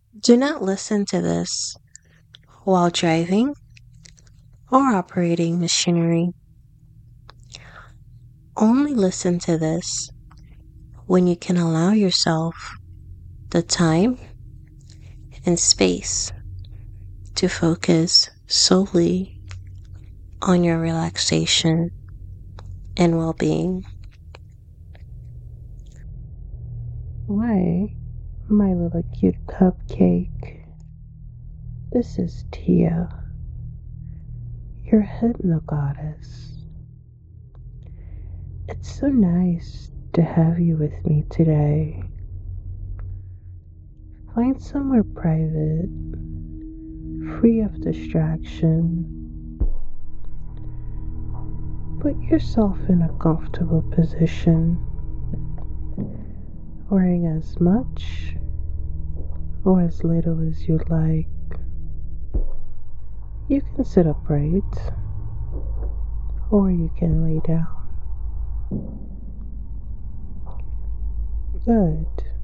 Do not listen to this while driving or operating machinery. Only listen to this when you can allow yourself the time and space to focus solely on your relaxation and well being. Why, my little cute cupcake? This is Tia, your hypnogoddess. It's so nice to have you with me today. Find somewhere private, free of distraction. Put yourself in a comfortable position, wearing as much or as little as you like. You can sit upright or you can lay down. Good.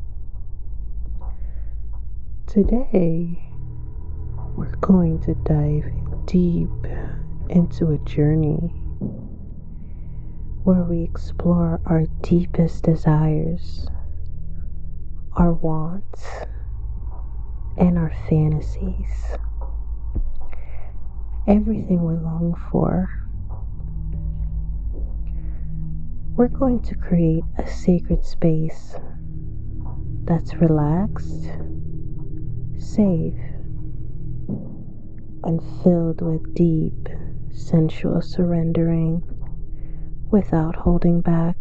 Today, we're going to dive deep into a journey where we explore our deepest desires, our wants, and our fantasies. Everything we long for. We're going to create a sacred space that's relaxed, safe, and filled with deep, sensual surrendering without holding back.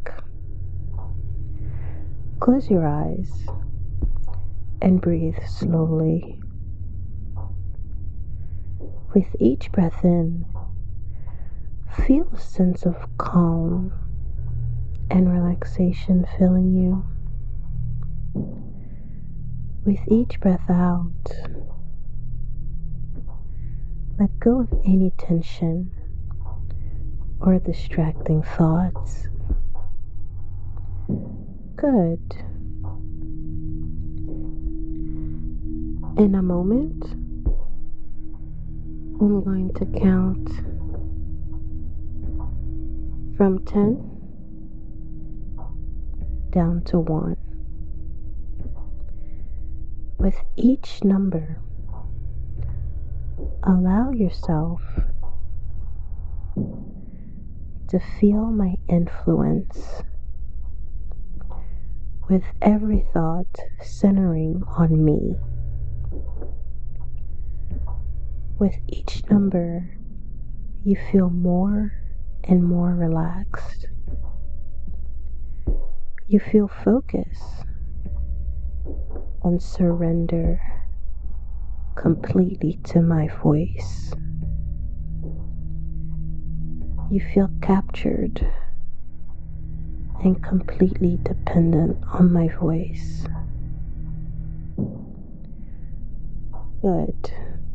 Close your eyes and breathe slowly. With each breath in, feel a sense of calm and relaxation filling you. With each breath out, let go of any tension or distracting thoughts. Good. In a moment, I'm going to count from 10 down to 1. With each number, allow yourself to feel my influence, with every thought centering on me. With each number, you feel more and more relaxed. You feel focus and surrender completely to my voice. You feel captured and completely dependent on my voice. Good.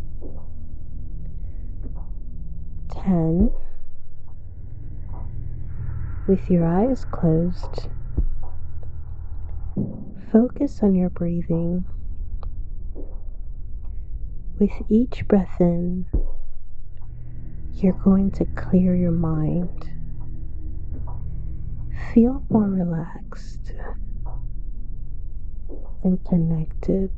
10. With your eyes closed, focus on your breathing. With each breath in, you're going to clear your mind. Feel more relaxed and connected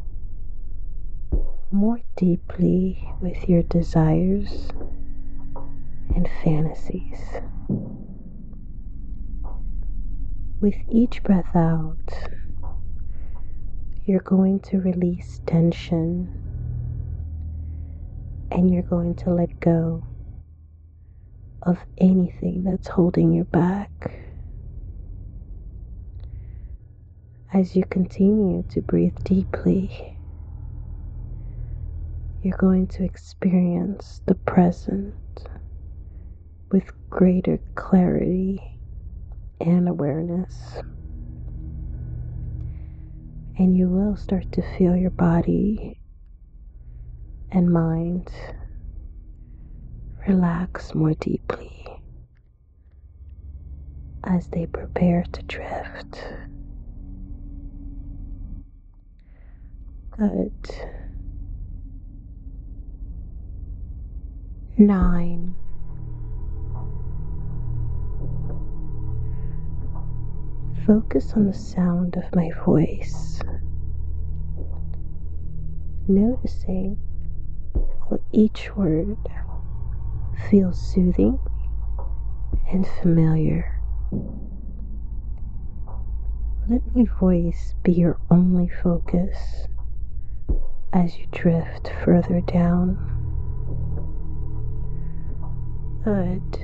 more deeply with your desires and fantasies. With each breath out, you're going to release tension and you're going to let go of anything that's holding you back. As you continue to breathe deeply, you're going to experience the present with greater clarity and awareness. And you will start to feel your body and mind relax more deeply as they prepare to drift. Good. 9. Focus on the sound of my voice, noticing how each word feels soothing and familiar. Let my voice be your only focus as you drift further down. Good.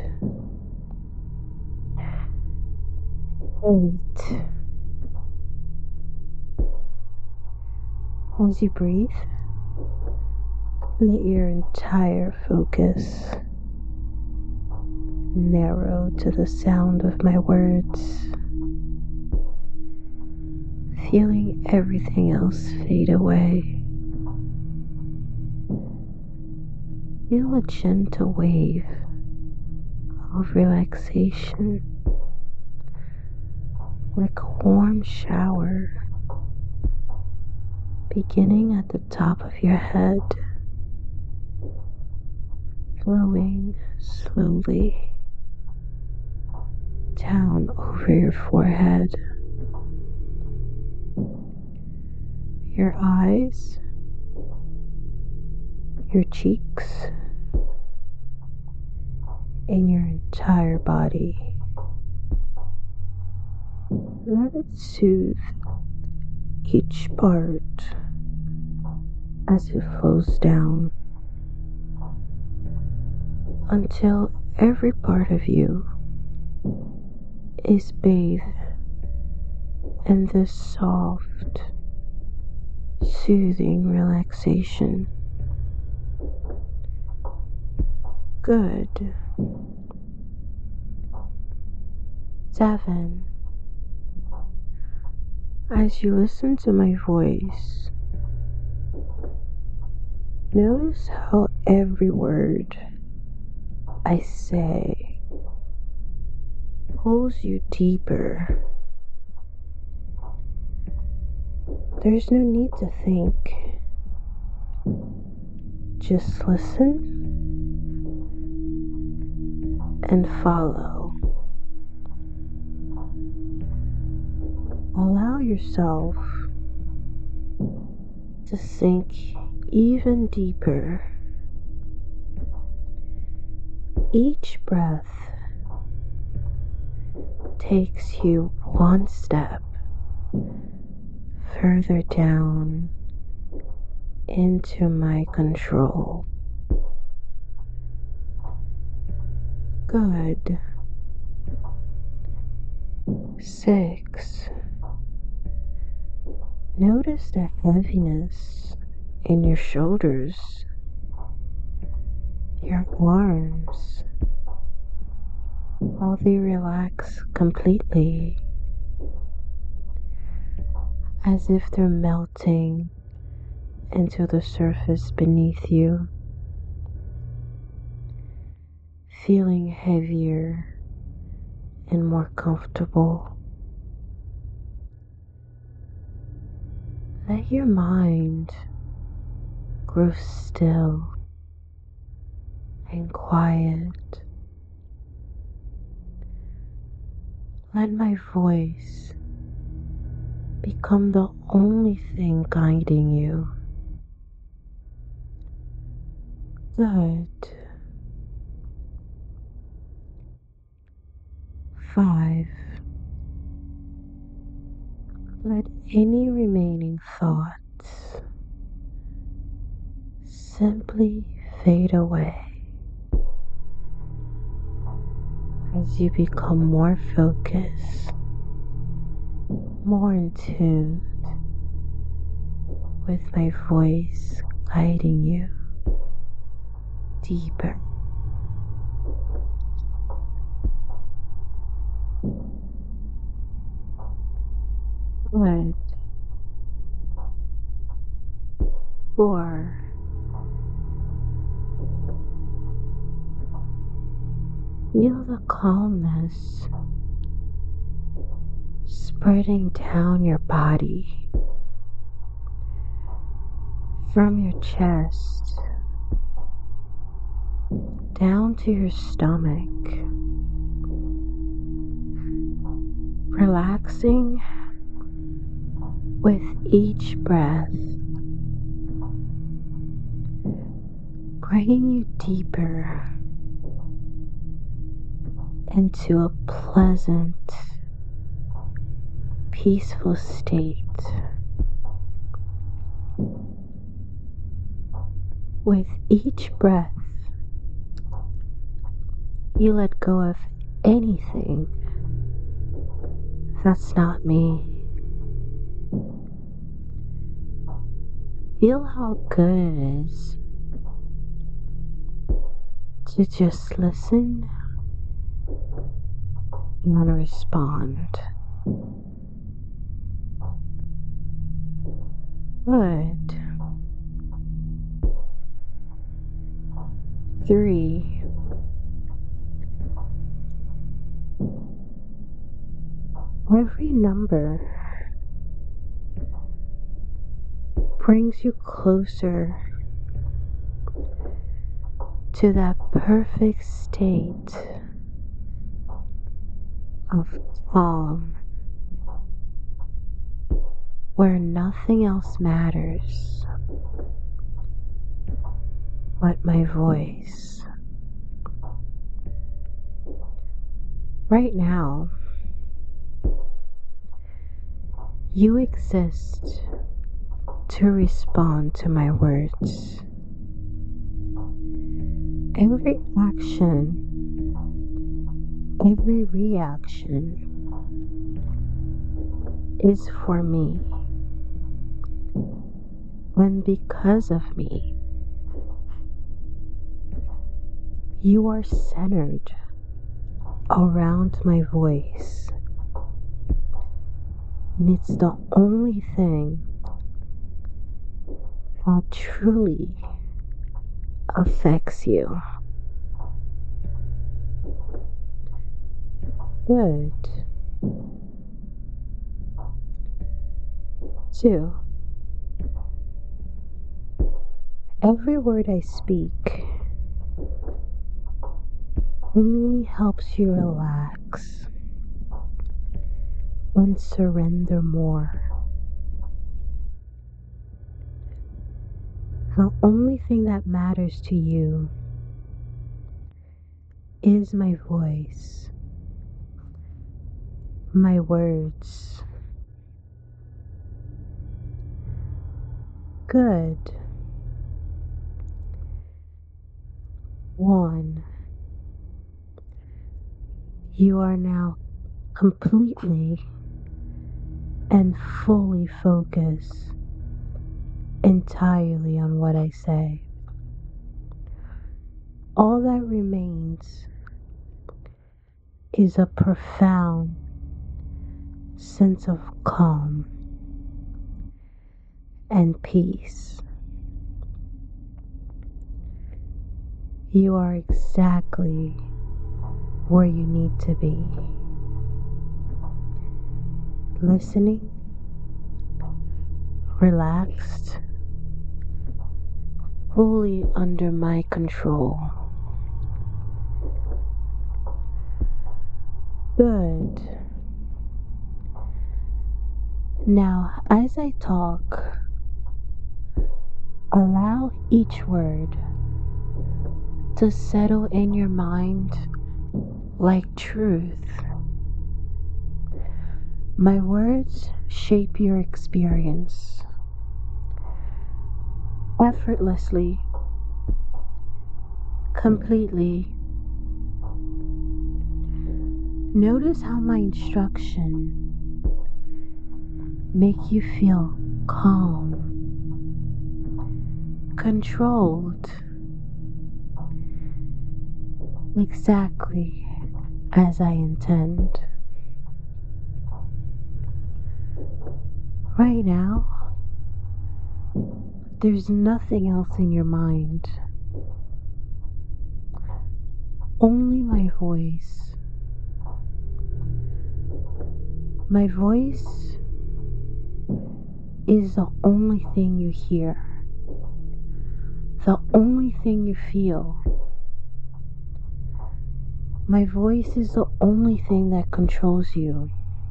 8. As you breathe, let your entire focus narrow to the sound of my words, feeling everything else fade away. Feel a gentle wave of relaxation, like a warm shower, beginning at the top of your head, flowing slowly down over your forehead, your eyes, your cheeks, and your entire body. Let it soothe each part as it flows down until every part of you is bathed in this soft, soothing relaxation. Good. 7. As you listen to my voice, notice how every word I say pulls you deeper. There's no need to think. Just listen and follow. Allow yourself to sink even deeper. Each breath takes you one step further down into my control. Good. 6. Notice the heaviness in your shoulders, your arms, while they relax completely, as if they're melting into the surface beneath you, feeling heavier and more comfortable. Let your mind grow still and quiet. Let my voice become the only thing guiding you. Good. 5. Let any remaining thoughts simply fade away as you become more focused, more in tune with my voice guiding you deeper. Good. 4. Feel the calmness spreading down your body, from your chest down to your stomach, relaxing with each breath, bringing you deeper into a pleasant, peaceful state. With each breath, you let go of anything that's not me. Feel how good it is to just listen and respond. Good. 3. Every number brings you closer to that perfect state of calm where nothing else matters but my voice. Right now, you exist to respond to my words. Every action, every reaction is for me. And because of me, you are centered around my voice. And it's the only thing that truly affects you. Good. 2. Every word I speak only helps you relax and surrender more. The only thing that matters to you is my voice, my words. Good. 1. You are now completely and fully focused entirely on what I say. All that remains is a profound sense of calm and peace. You are exactly where you need to be. Listening, relaxed, fully under my control. Good. Now, as I talk, allow each word to settle in your mind like truth. My words shape your experience effortlessly, completely. Notice how my instruction make you feel calm, controlled, exactly as I intend. Right now, there's nothing else in your mind. Only my voice. My voice is the only thing you hear. the only thing you feel. My voice is the only thing that controls you.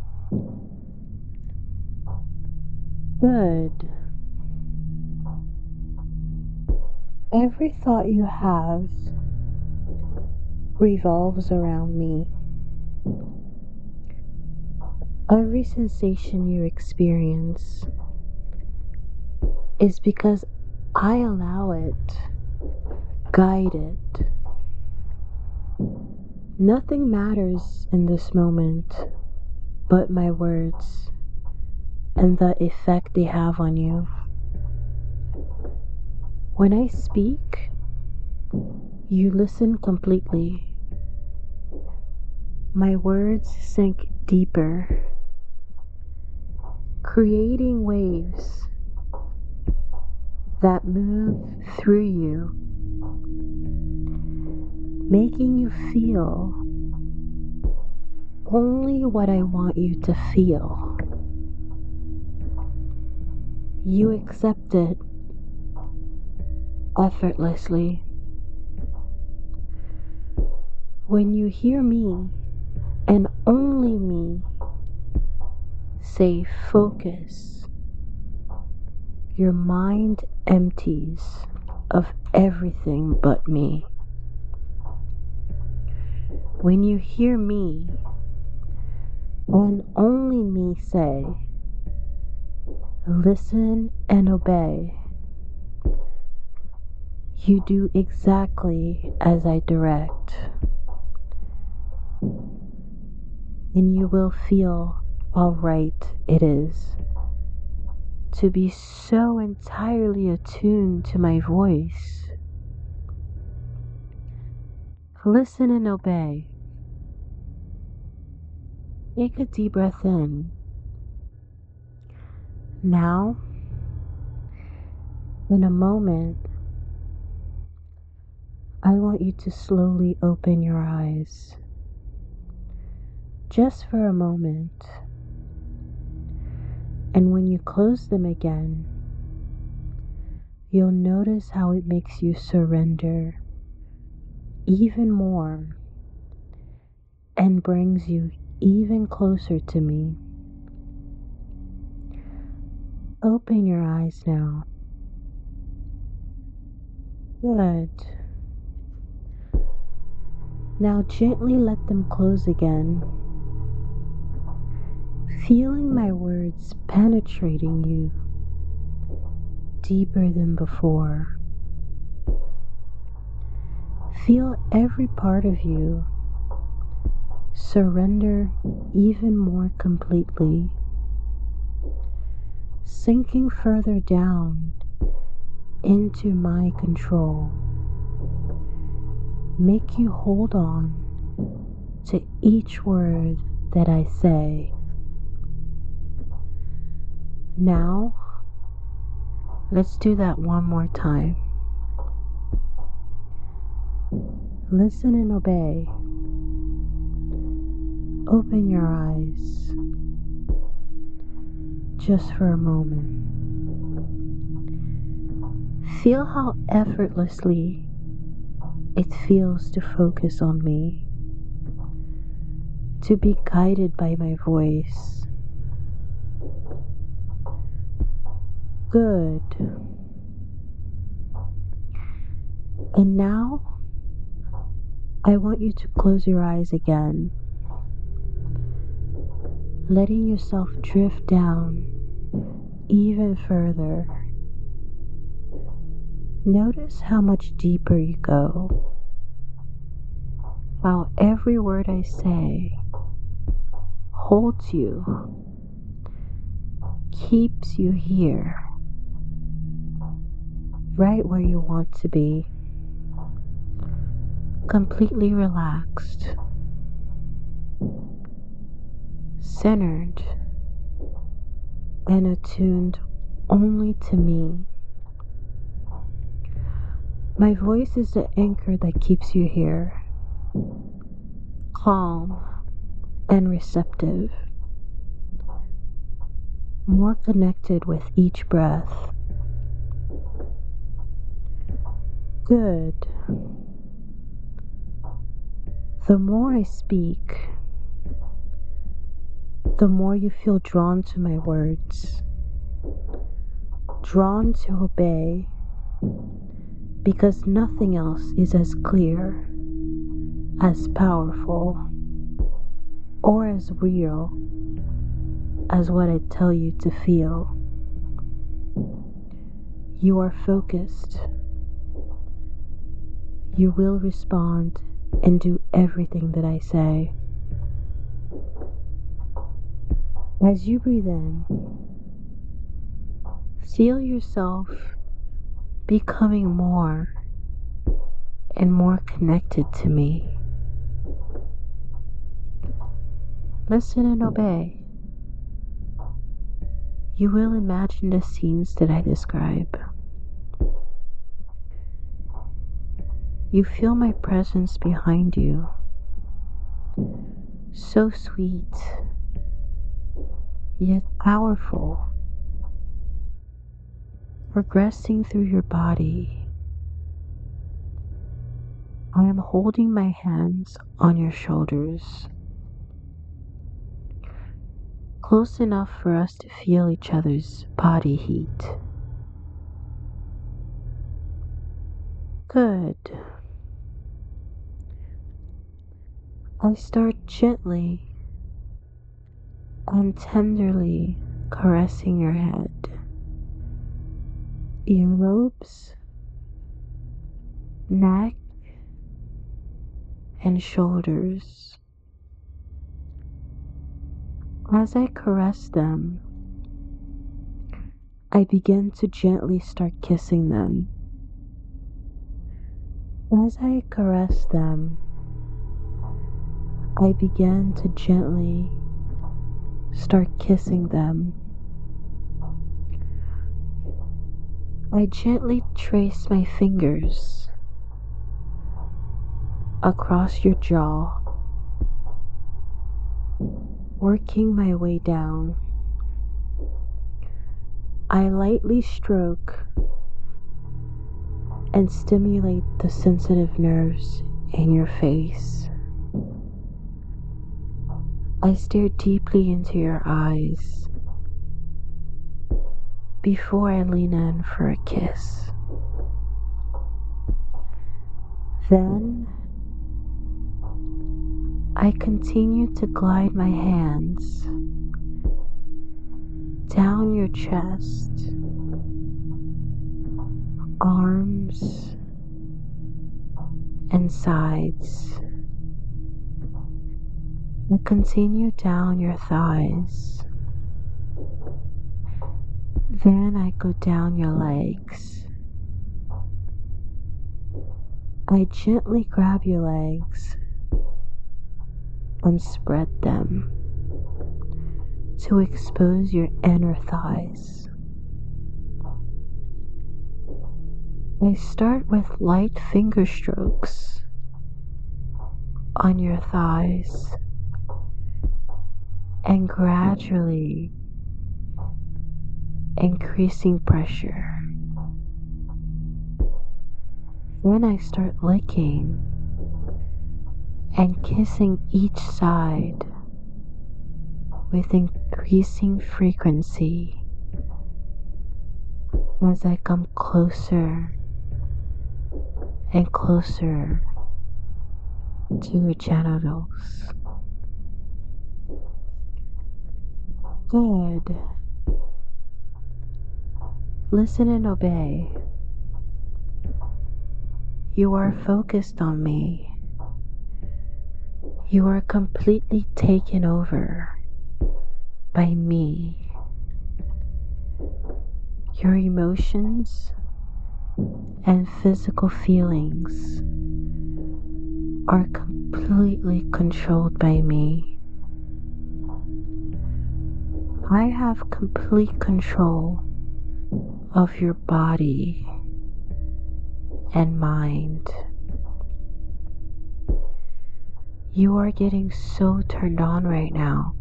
Good. Every thought you have revolves around me. Every sensation you experience is because I allow it, guide it. Nothing matters in this moment but my words and the effect they have on you. When I speak, you listen completely. My words sink deeper, creating waves that move through you, making you feel only what I want you to feel. You accept it effortlessly. When you hear me, and only me, say focus, your mind empties of everything but me. When you hear me, and only me, say listen and obey, you do exactly as I direct, and you will feel how right it is to be so entirely attuned to my voice. Listen and obey. Take a deep breath in. Now, in a moment, I want you to slowly open your eyes. Just for a moment. And when you close them again, you'll notice how it makes you surrender even more and brings you even closer to me. Open your eyes now. Good. Now gently let them close again, feeling my words penetrating you deeper than before. Feel every part of you surrender even more completely, sinking further down into my control. Make you hold on to each word that I say. Now, let's do that one more time. Listen and obey. Open your eyes just for a moment. Feel how effortlessly it feels to focus on me, to be guided by my voice. Good. And now, I want you to close your eyes again, letting yourself drift down even further. Notice how much deeper you go, while every word I say holds you, keeps you here, right where you want to be, completely relaxed, centered, and attuned only to me. My voice is the anchor that keeps you here, calm and receptive, more connected with each breath. Good. The more I speak, the more you feel drawn to my words, drawn to obey, because nothing else is as clear, as powerful, or as real as what I tell you to feel. You are focused. You will respond and do everything that I say. As you breathe in, feel yourself becoming more and more connected to me. Listen and obey. You will imagine the scenes that I describe. You feel my presence behind you. So sweet, yet powerful. Progressing through your body. I am holding my hands on your shoulders, close enough for us to feel each other's body heat. Good. I start gently and tenderly caressing your head, earlobes, neck, and shoulders. As I caress them, I begin to gently start kissing them. As I caress them, I begin to gently start kissing them. I gently trace my fingers across your jaw, working my way down. I lightly stroke and stimulate the sensitive nerves in your face. I stare deeply into your eyes before I lean in for a kiss. Then I continue to glide my hands down your chest, arms, and sides. I continue down your thighs. Then I go down your legs. I gently grab your legs and spread them to expose your inner thighs. I start with light finger strokes on your thighs and gradually increasing pressure. Then I start licking and kissing each side with increasing frequency as I come closer and closer to your genitals. Good. Listen and obey. You are focused on me. You are completely taken over by me. Your emotions and physical feelings are completely controlled by me. I have complete control of your body and mind. You are getting so turned on right now,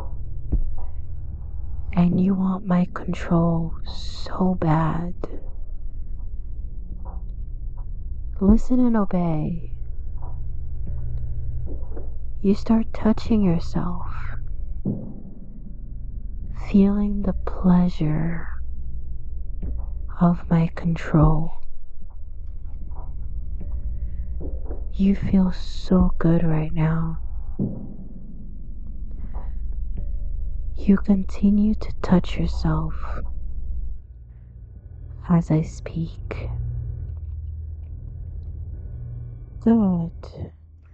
and you want my control so bad. Listen and obey. You start touching yourself, feeling the pleasure of my control. You feel so good right now. You continue to touch yourself as I speak. Good.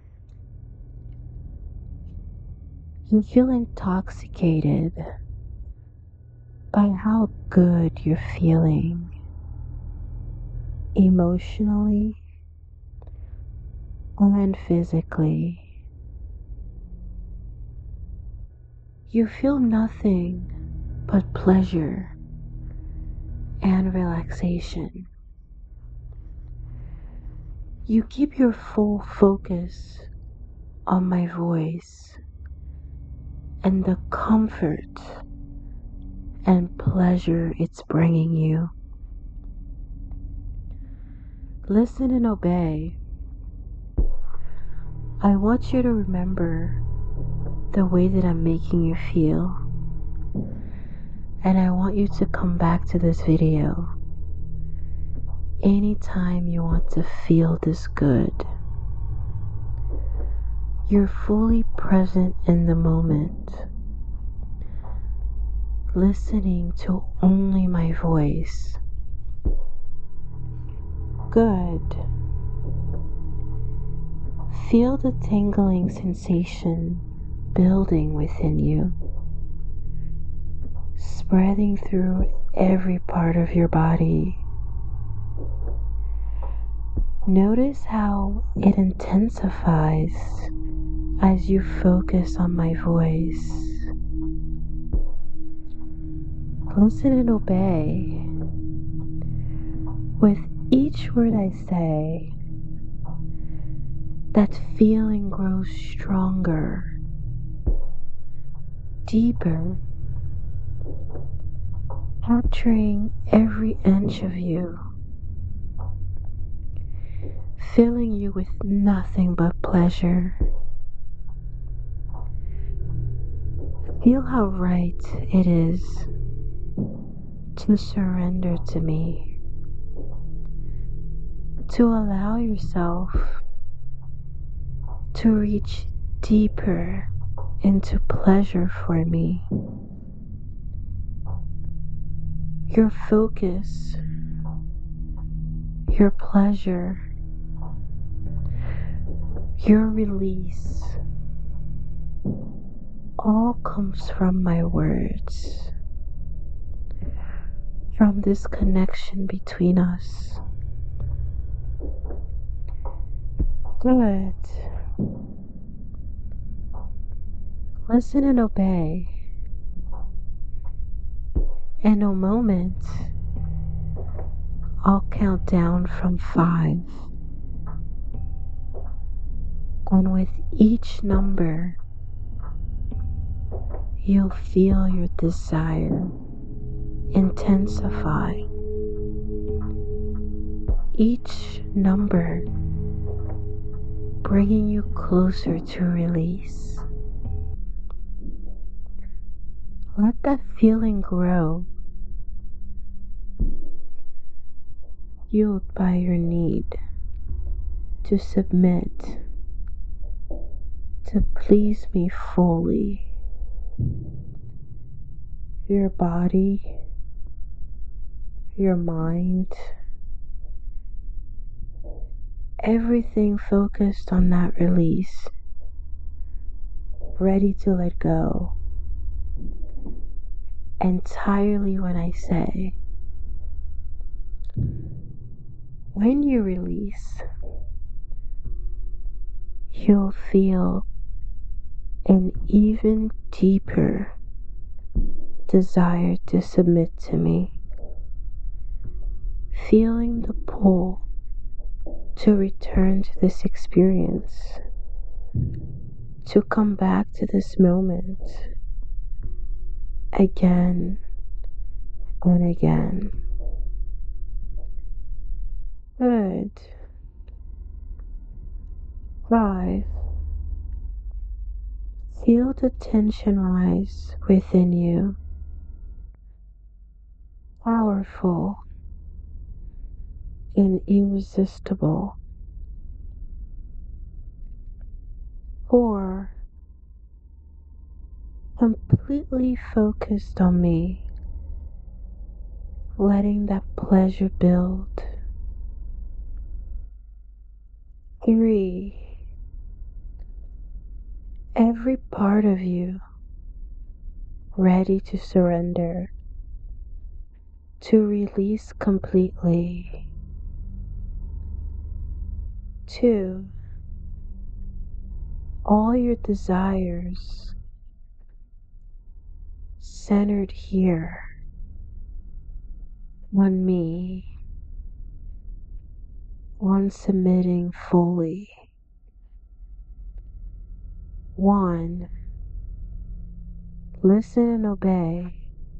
You feel intoxicated by how good you're feeling emotionally and physically. You feel nothing but pleasure and relaxation. You keep your full focus on my voice and the comfort and pleasure it's bringing you. Listen and obey. I want you to remember the way that I'm making you feel, and I want you to come back to this video anytime you want to feel this good. You're fully present in the moment, listening to only my voice. Good. Feel the tingling sensation building within you, spreading through every part of your body. Notice how it intensifies as you focus on my voice. Listen and obey. With each word I say, that feeling grows stronger, deeper, capturing every inch of you, filling you with nothing but pleasure. Feel how right it is to surrender to me, to allow yourself to reach deeper into pleasure for me. Your focus, your pleasure, your release all comes from my words, from this connection between us. Good. Listen and obey. In a moment, I'll count down from 5. And with each number, you'll feel your desire intensify. Each number bringing you closer to release. Let that feeling grow, fueled by your need to submit, to please me fully. Your body, your mind, everything focused on that release, ready to let go entirely when I say, when you release, you'll feel an even deeper desire to submit to me, feeling the pull to return to this experience, to come back to this moment again and again. Good. 5. Feel the tension rise within you. Powerful and irresistible. 4. Completely focused on me, letting that pleasure build. 3. Every part of you ready to surrender, to release completely. 2. All your desires centered here on me, on submitting fully. 1. Listen and obey.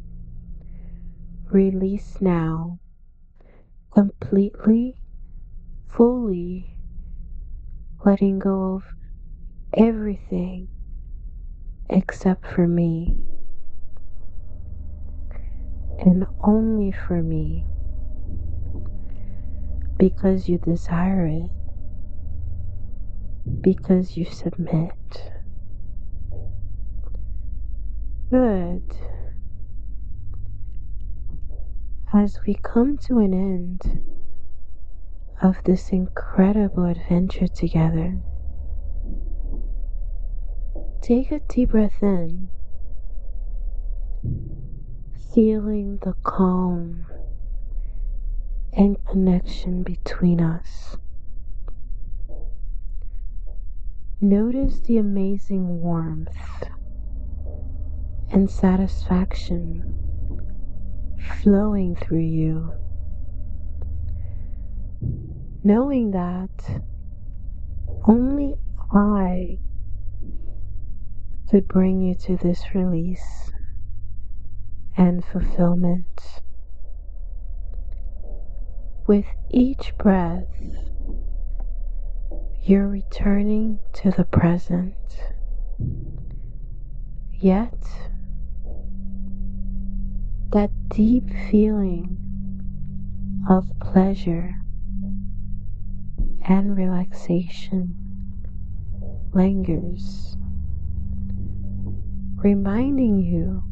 Release now, completely, fully, letting go of everything except for me, and only for me, because you desire it, because you submit. Good. As we come to an end of this incredible adventure together, take a deep breath in, feeling the calm and connection between us. Notice the amazing warmth and satisfaction flowing through you, knowing that only I could bring you to this release and fulfillment. With each breath, you're returning to the present, yet that deep feeling of pleasure and relaxation lingers, reminding you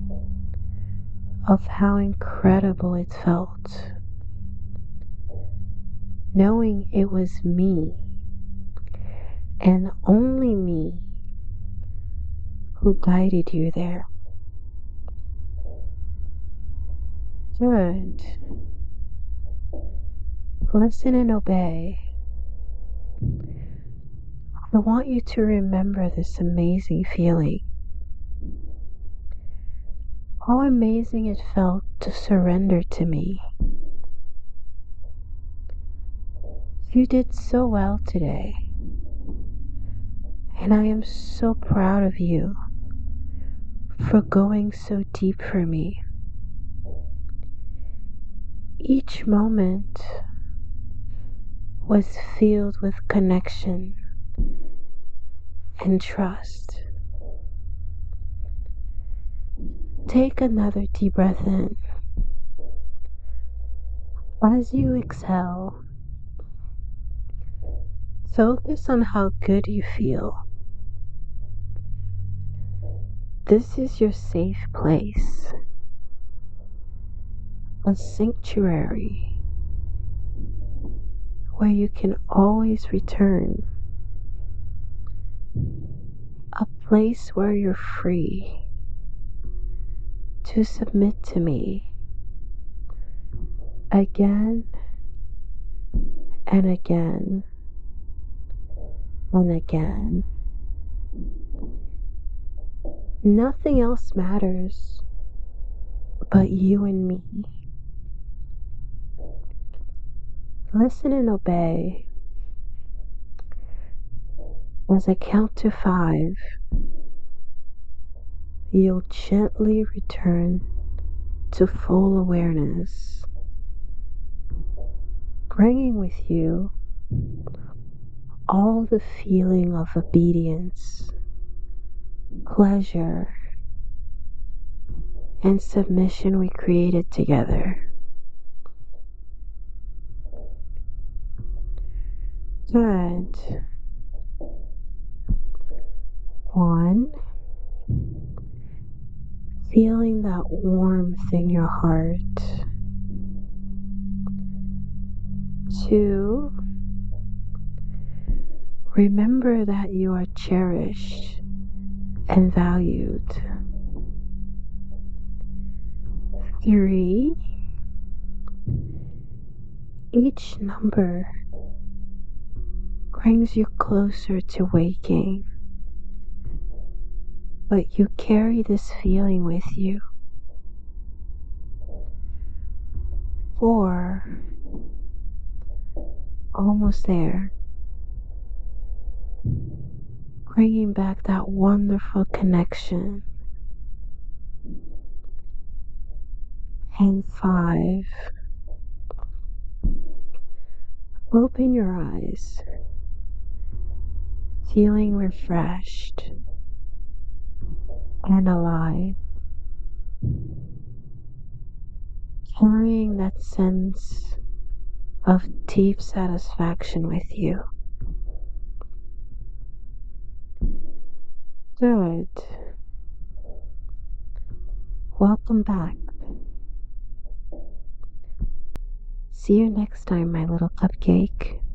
of how incredible it felt, knowing it was me and only me who guided you there. Good. Listen and obey. I want you to remember this amazing feeling. How amazing it felt to surrender to me. You did so well today, and I am so proud of you for going so deep for me. Each moment was filled with connection and trust. Take another deep breath in. As you exhale, focus on how good you feel. This is your safe place, a sanctuary where you can always return, a place where you're free to submit to me again and again and again. Nothing else matters but you and me. Listen and obey. As I count to 5, you'll gently return to full awareness, bringing with you all the feeling of obedience, pleasure, and submission we created together. Good. 1. Feeling that warmth in your heart. 2. Remember that you are cherished and valued. 3. Each number brings you closer to waking, but you carry this feeling with you. 4. Almost there. Bringing back that wonderful connection. And 5. Open your eyes, feeling refreshed and alive, carrying that sense of deep satisfaction with you. Good. Welcome back. See you next time, my little cupcake.